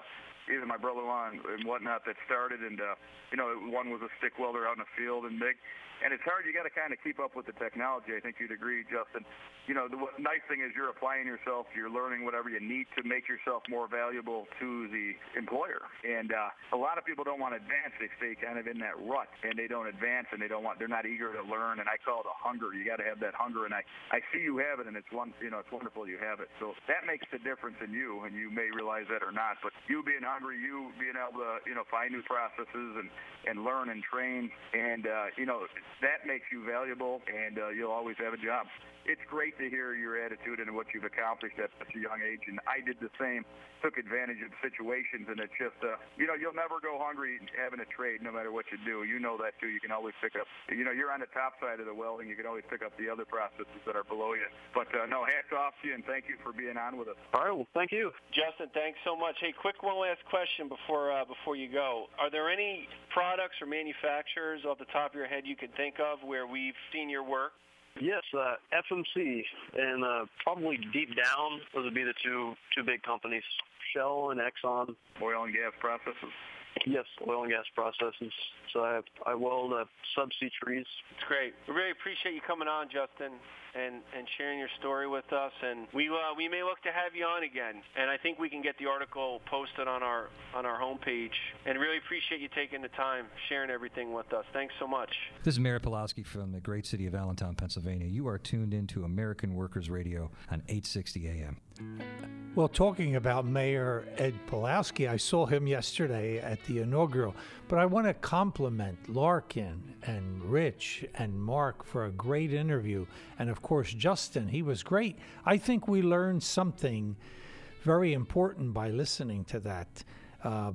either my brother-in-law and, and whatnot that started, and uh, you know, one was a stick welder out in the field and big. And it's hard. You got to kind of keep up with the technology. I think you'd agree, Justin. You know, the nice thing is you're applying yourself. You're learning whatever you need to make yourself more valuable to the employer. And uh, a lot of people don't want to advance. They stay kind of in that rut, and they don't advance, and they don't want. They're not eager to learn. And I call it a hunger. You got to have that hunger. And I, I see you have it, and it's one. You know, it's wonderful you have it. So that makes the difference in you, and you may realize that or not. But you being hungry, you being able to, you know, find new processes and and learn and train, and uh, you know. That makes you valuable, and uh, you'll always have a job. It's great to hear your attitude and what you've accomplished at such a young age, and I did the same, took advantage of situations, and it's just, uh, you know, you'll never go hungry having a trade no matter what you do. You know that, too. You can always pick up, you know, you're on the top side of the welding. You can always pick up the other processes that are below you. But, uh, no, hats off to you, and thank you for being on with us. All right, well, thank you. Justin, thanks so much. Hey, quick one last question before uh, before you go. Are there any products or manufacturers off the top of your head you can think of where we've seen your work? Yes, uh, F M C, and uh, probably deep down, those would be the two two big companies, Shell and Exxon. Oil and gas processes? Yes, oil and gas processes. So I, I weld uh, subsea trees. It's great. We really appreciate you coming on, Justin, and, and sharing your story with us. And we uh, we may look to have you on again. And I think we can get the article posted on our on our homepage. And really appreciate you taking the time, sharing everything with us. Thanks so much. This is Mayor Pulowski from the great city of Allentown, Pennsylvania. You are tuned into American Workers Radio on eight sixty A M. Well, talking about Mayor Ed Pulowski, I saw him yesterday at the inaugural, but I want to compliment Larkin and Rich and Mark for a great interview. And of course, Justin, he was great. I think we learned something very important by listening to that uh,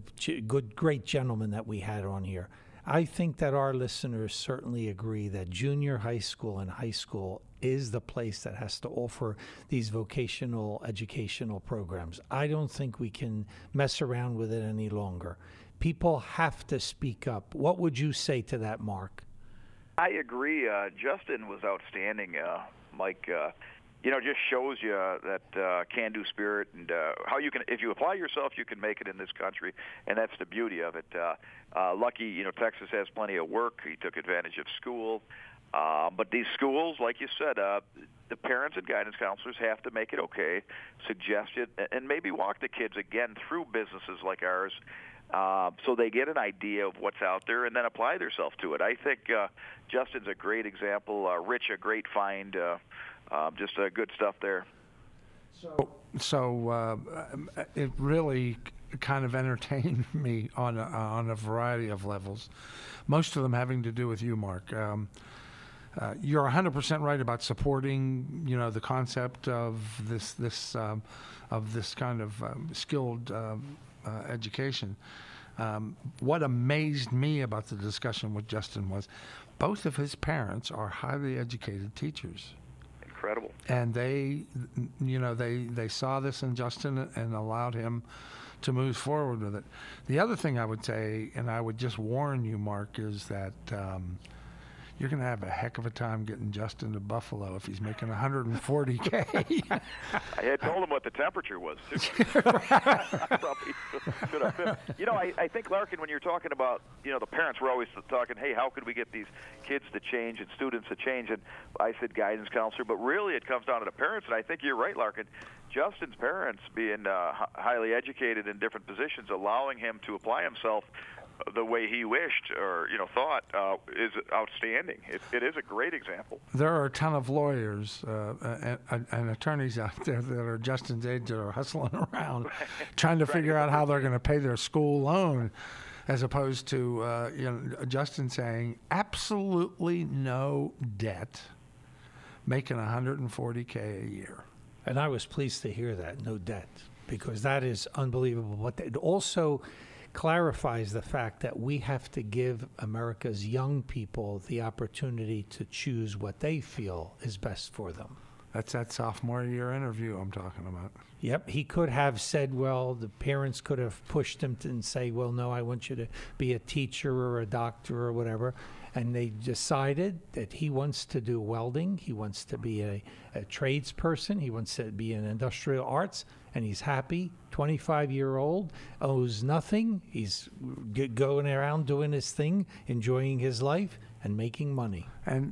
good, great gentleman that we had on here. I think that our listeners certainly agree that junior high school and high school is the place that has to offer these vocational educational programs. I don't think we can mess around with it any longer. People have to speak up. What would you say to that, Mark? I agree. Uh, Justin was outstanding, uh, Mike. Uh, you know, just shows you uh, that uh, can-do spirit and uh, how you can, if you apply yourself, you can make it in this country, and that's the beauty of it. Uh, uh, lucky, you know, Texas has plenty of work. He took advantage of school. Uh, but these schools, like you said, uh, the parents and guidance counselors have to make it okay, suggest it, and maybe walk the kids again through businesses like ours uh, so they get an idea of what's out there and then apply themselves to it. I think uh, Justin's a great example. Uh, Rich, a great find. Uh, uh, just uh, good stuff there. So, so uh, it really kind of entertained me on a, on a variety of levels, most of them having to do with you, Mark. Um, Uh, you're one hundred percent right about supporting, you know, the concept of this this um, of this kind of um, skilled uh, uh, education. Um, what amazed me about the discussion with Justin was both of his parents are highly educated teachers. Incredible. And they, you know, they, they saw this in Justin and allowed him to move forward with it. The other thing I would say, and I would just warn you, Mark, is that um, you're going to have a heck of a time getting Justin to Buffalo if he's making one hundred forty K. I had told him what the temperature was, too. Probably should have been. You know, I, I think, Larkin, when you're talking about, you know, the parents were always talking, hey, how could we get these kids to change and students to change? And I said guidance counselor, but really it comes down to the parents. And I think you're right, Larkin. Justin's parents being uh, highly educated in different positions, allowing him to apply himself the way he wished or, you know, thought uh, is outstanding. It, it is a great example. There are a ton of lawyers uh, and, and attorneys out there that are Justin's age that are hustling around trying to figure out how they're going to pay their school loan, as opposed to, uh, you know, Justin saying absolutely no debt, making one hundred forty K a year. And I was pleased to hear that, no debt, because that is unbelievable. But it also clarifies the fact that we have to give America's young people the opportunity to choose what they feel is best for them. That's that sophomore year interview I'm talking about. Yep, he could have said, well, the parents could have pushed him to and say, well, no, I want you to be a teacher or a doctor or whatever. and they decided that he wants to do welding. He wants to be a, a tradesperson. He wants to be in industrial arts, and he's happy. twenty-five-year-old, owes nothing. He's g- going around doing his thing, enjoying his life, and making money. And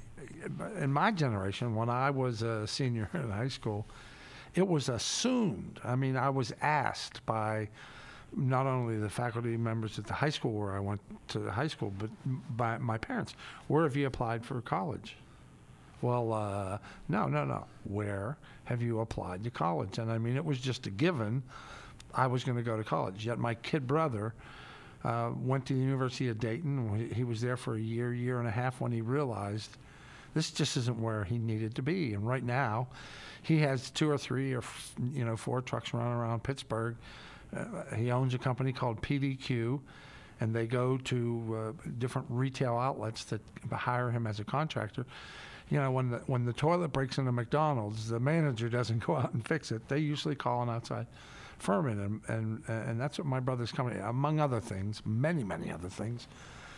in my generation, when I was a senior in high school, it was assumed. I mean, I was asked by not only the faculty members at the high school where I went to the high school, but by my parents, where have you applied for college? Well, uh, no, no, no. Where have you applied to college? And I mean, it was just a given I was going to go to college. Yet my kid brother uh, went to the University of Dayton. He was there for a year, year and a half when he realized this just isn't where he needed to be. And right now, he has two or three or, you know, four trucks running around Pittsburgh. Uh, he owns a company called P D Q, and they go to uh, different retail outlets that hire him as a contractor. You know, when the when the toilet breaks in a McDonald's, the manager doesn't go out and fix it. They usually call an outside firm in, and and and that's what my brother's company, among other things, many many other things.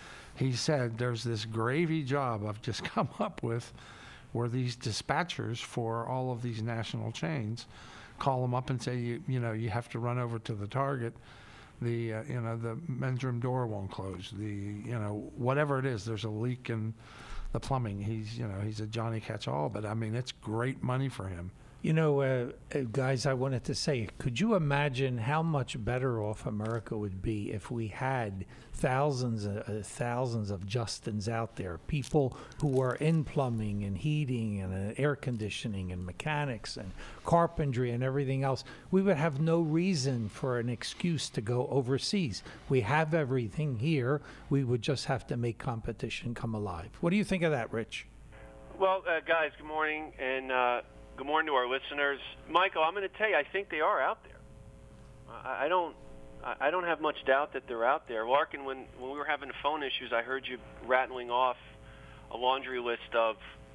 He said there's this gravy job I've just come up with, where these dispatchers for all of these national chains call them up and say, you you know, you have to run over to the Target. The uh, you know the men's room door won't close. The you know whatever it is, there's a leak in the plumbing. He's you know he's a Johnny Catch-all, but I mean it's great money for him. You know, uh, uh, guys, I wanted to say, could you imagine how much better off America would be if we had thousands and uh, thousands of Justins out there, people who are in plumbing and heating and uh, air conditioning and mechanics and carpentry and everything else? We would have no reason for an excuse to go overseas. We have everything here. We would just have to make competition come alive. What do you think of that, Rich? Well, uh, guys, good morning, and uh, good morning to our listeners. Michael, I'm going to tell you, I think they are out there. I, I don't, I don't have much doubt that they're out there. Larkin, when when we were having phone issues, I heard you rattling off a laundry list of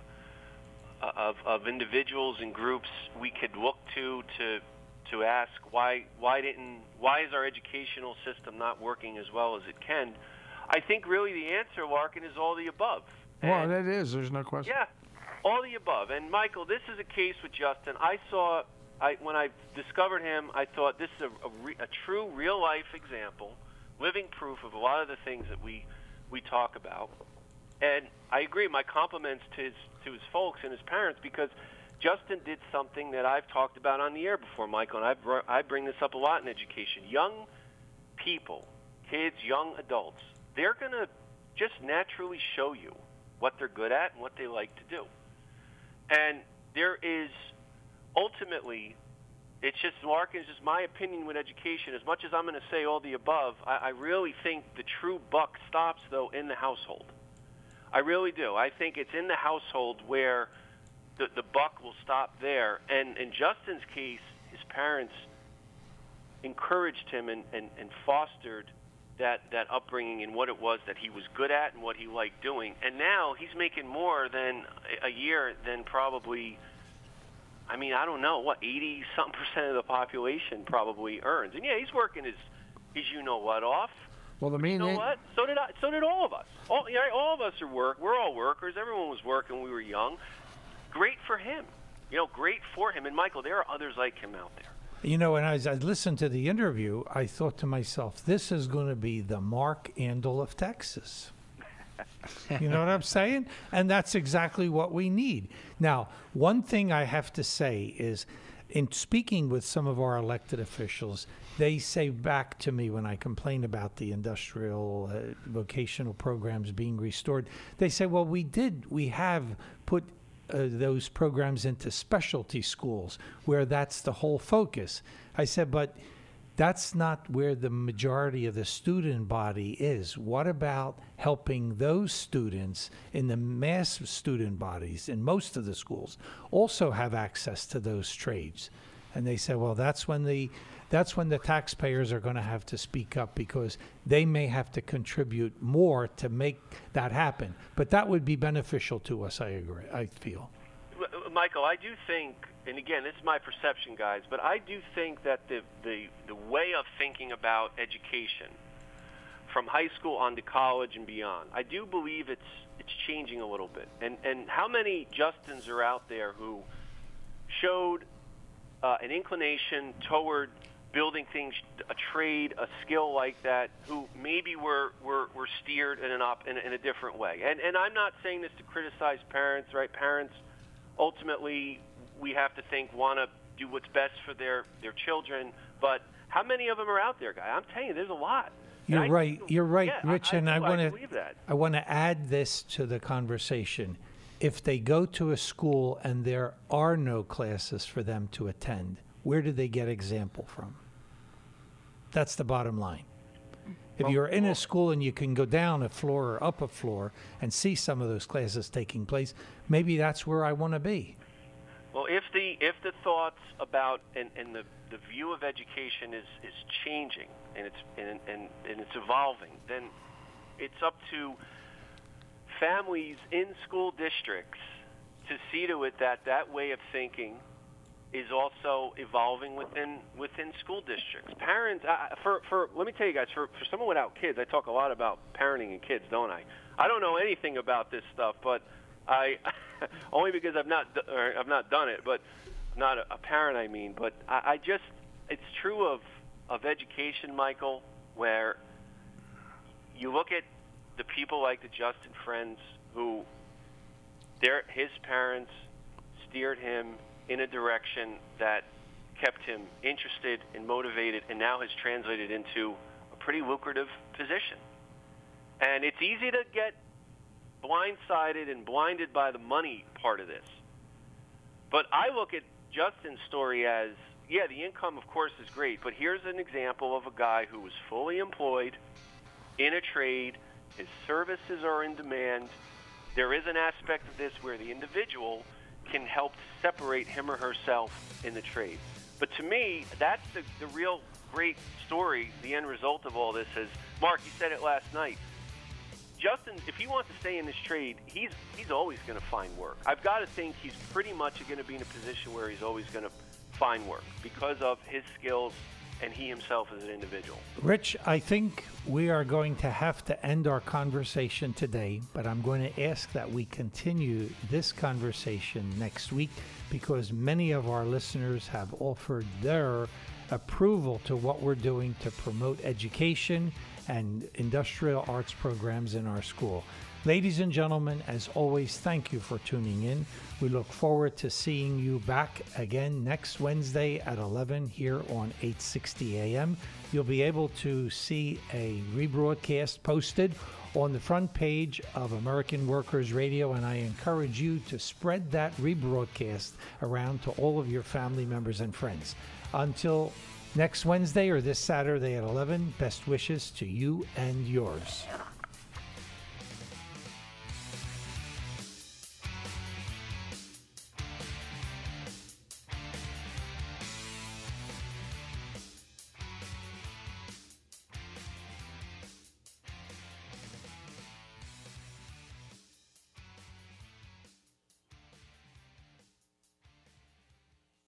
of, of individuals and groups we could look to to to ask why why didn't why is our educational system not working as well as it can. I think really the answer, Larkin, is all the above. Well, that is. There's no question. Yeah, all the above. And, Michael, this is a case with Justin. I saw, I, when I discovered him, I thought this is a, a, re, a true real-life example, living proof of a lot of the things that we, we talk about. And I agree, my compliments to his, to his folks and his parents, because Justin did something that I've talked about on the air before, Michael, and I've, I bring this up a lot in education. Young people, kids, young adults, they're going to just naturally show you what they're good at and what they like to do. And there is ultimately, it's just, Larkin, it's just my opinion with education. As much as I'm going to say all the above, I, I really think the true buck stops, though, in the household. I really do. I think it's in the household where the, the buck will stop there. And in Justin's case, his parents encouraged him and, and, and fostered that that upbringing and what it was that he was good at and what he liked doing. And now he's making more than a year than probably, I mean, I don't know, what, eighty-something percent of the population probably earns. And, yeah, he's working his, his you-know-what off. Well, the mean you know what? So did I, so did all of us. All, you know, all of us are work. We're all workers. Everyone was working when we were young. Great for him. You know, great for him. And, Michael, there are others like him out there. You know, and as I listened to the interview, I thought to myself, this is going to be the Mark Andel of Texas. You know what I'm saying? And that's exactly what we need. Now, one thing I have to say is, in speaking with some of our elected officials, they say back to me when I complain about the industrial uh, vocational programs being restored, they say, well, we did, we have put Uh, those programs into specialty schools where that's the whole focus. I said, but that's not where the majority of the student body is. What about helping those students in the mass student bodies in most of the schools also have access to those trades? And they said, well, that's when the that's when the taxpayers are going to have to speak up, because they may have to contribute more to make that happen. But that would be beneficial to us, I agree, I feel. Michael, I do think, and again, this is my perception, guys, but I do think that the, the, the way of thinking about education from high school on to college and beyond. I do believe it's it's changing a little bit. And and how many Justins are out there who showed uh, an inclination toward building things, a trade, a skill like that, who maybe were were, were steered in an op, in, a, in a different way. And and I'm not saying this to criticize parents, right? Parents, ultimately, we have to think, want to do what's best for their, their children. But how many of them are out there, Guy? I'm telling you, there's a lot. You're I, right. You're right, yeah, Rich. I, and I, I want to believe that. I want to add this to the conversation. If they go to a school and there are no classes for them to attend, where do they get example from? That's the bottom line. If you're in a school and you can go down a floor or up a floor and see some of those classes taking place, maybe that's where I want to be. Well, if the if the thoughts about and, and the, the view of education is, is changing and it's and, and, and it's evolving, then it's up to families in school districts to see to it that that way of thinking is also evolving within within school districts. Parents, uh, for for let me tell you guys, for for someone without kids, I talk a lot about parenting and kids, don't I? I don't know anything about this stuff, but I only because I've not or I've not done it, but not a, a parent, I mean. But I, I just it's true of of education, Michael, where you look at the people like the Justin friends who their his parents steered him in a direction that kept him interested and motivated and now has translated into a pretty lucrative position. And it's easy to get blindsided and blinded by the money part of this. But I look at Justin's story as, yeah, the income, of course, is great, but here's an example of a guy who was fully employed in a trade. His services are in demand. There is an aspect of this where the individual can help separate him or herself in the trade. But to me, that's the, the real great story, the end result of all this is, Mark, you said it last night, Justin, if he wants to stay in this trade, he's he's always going to find work. I've got to think he's pretty much going to be in a position where he's always going to find work because of his skills and he himself as an individual. Rich, I think we are going to have to end our conversation today, but I'm going to ask that we continue this conversation next week because many of our listeners have offered their approval to what we're doing to promote education and industrial arts programs in our school. Ladies and gentlemen, as always, thank you for tuning in. We look forward to seeing you back again next Wednesday at eleven here on eight sixty A M. You'll be able to see a rebroadcast posted on the front page of American Workers Radio, and I encourage you to spread that rebroadcast around to all of your family members and friends. Until next Wednesday or this Saturday at eleven, best wishes to you and yours.